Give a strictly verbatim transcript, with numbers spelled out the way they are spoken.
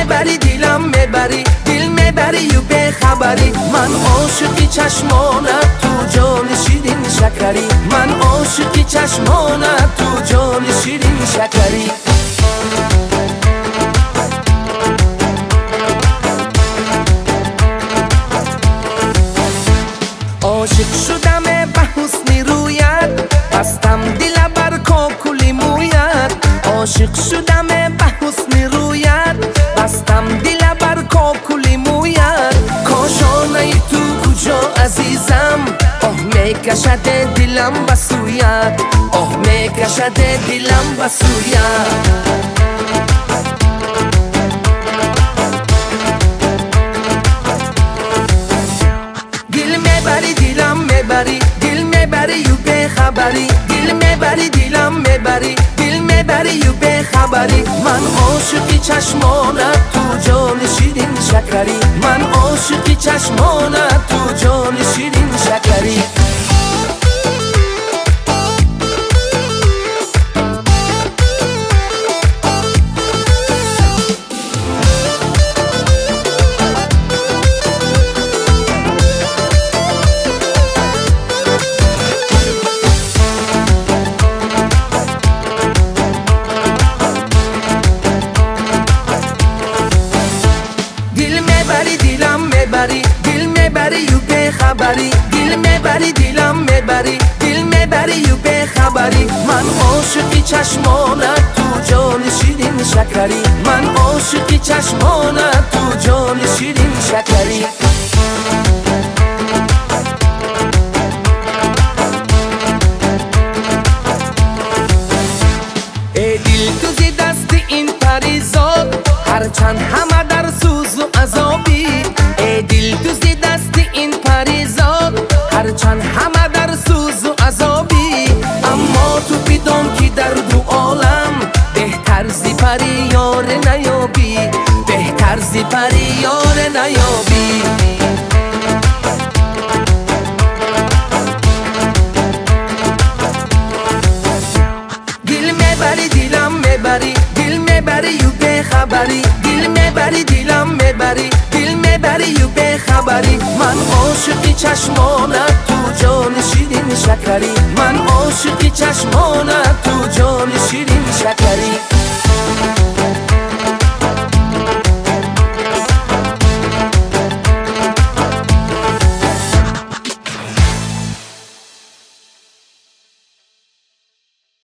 میبری دیلم میبری، دل میبری و به خبری. من عاشقی چشمانت تو جان شیرین شکری، من عاشقی چشمانت تو جان شیرین شکری. عاشق شدم به حسن رویت، بستم دل بر کاکل مویت. عاشق شدم به حسن رویت، بستم دل بر کاکل مویت. کاشانه تو کجا عزیزم، آه میکشد دلم به سویت، آه میکشد دلم به سویت. میبری دل میبری و به خبری، دل میبری دلم میبری، دل میبری و به خبری. من عاشقی چشمانت تو جان شیرین شکری، من عاشقی چشمانت تو جان شیرین شکری. دل میبری و به خبری، دل میبری دلم میبری، دل میبری و به خبری. من عاشقی چشمانت تو جان شیرین شکری، من عاشقی چشمانت تو جان شیرین شکری. ای دل تو زی دست این پریزاد، هرچند همه در سوز و عذابی. ای دل تو زی دست این پریزاد، هرچند همه در سوز و عذابی. اما تو بدان که در دو عالم، بهتر زی پری یار نیابی، بهتر زی پری یار نیابی. دل میبری دلم میبری، دل میبری و به خبری، دل میبری دلم میبری، دل میبری و به خبری. من عاشقی چشمانت تو جان شیرین شکری، من عاشقی چشمانت تو جان شیرین شکری.